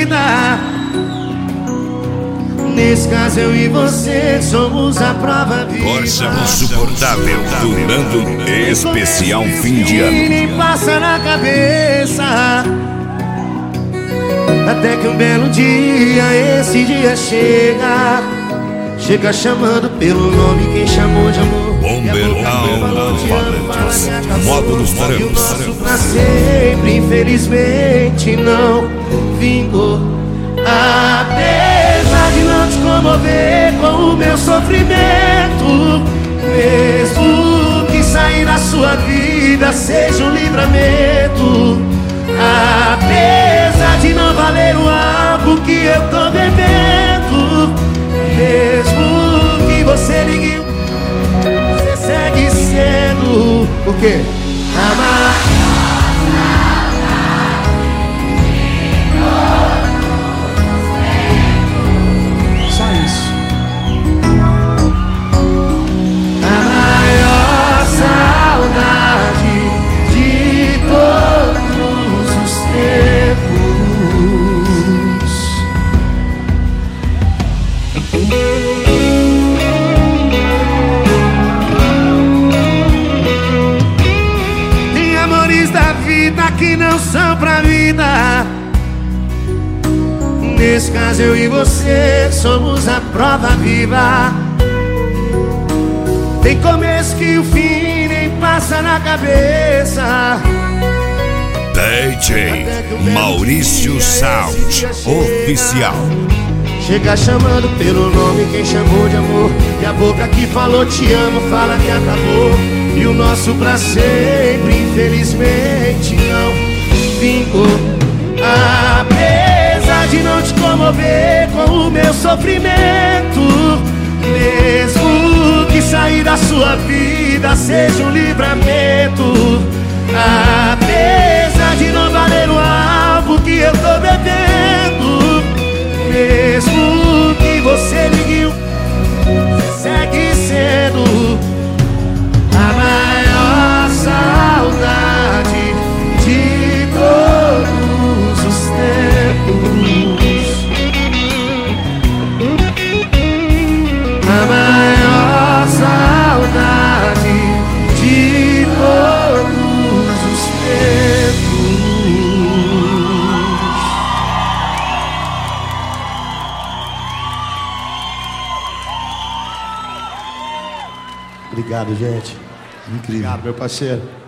vida. Nesse caso eu e você somos a prova viva. Corsa Insuportável, durando especial fim de ano. Nem passa na cabeça, até que um belo dia, esse dia chega. Chega chamando pelo nome, quem chamou de amor. Bomber Módulos Brancos. Pra sempre, infelizmente não vingou. Apesar de não te comover com o meu sofrimento, mesmo que sair da sua vida seja um livramento, apesar de não valer o álcool que eu tô bebendo, mesmo que você ligue, você segue sendo o quê? Amar. Tem amores da vida que não são pra vida. Nesse caso eu e você somos a prova viva. Tem começo que o fim nem passa na cabeça. DJ Maurício Sound Oficial. Chega chamando pelo nome, quem chamou de amor. E a boca que falou te amo, fala que acabou. E o nosso pra sempre, infelizmente não vingou. Apesar de não te comover com o meu sofrimento, mesmo que sair da sua vida seja um livramento, apesar de não valer o álcool que eu tô bebendo, mesmo que você ligue, você segue sendo a maior saudade de todos os tempos. A maior saudade de todos os tempos. Obrigado, gente. Incrível. Obrigado, meu parceiro.